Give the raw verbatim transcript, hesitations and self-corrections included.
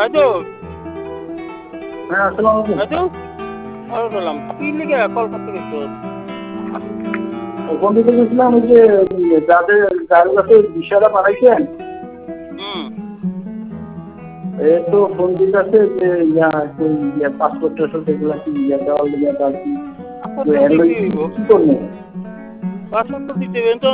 রাজু হ্যাঁ আসসালামু আলাইকুম। রাজু বললাম কি লিখে কল করতে গেছো? ওখান থেকে গেছিলাম ওই যে যাদের যার কাছে বিষয়টা পাঠাইছেন হুম এই তো ফোন দিতেছে যে ইয়া ওই ইয়া পাসপোর্ট টাসপোর্ট এগুলা কি ইয়া দেওয়ার লেগে আর কি পাসপোর্ট তো দিতে হইব কি করবো? পাসপোর্ট তো দিতে হইব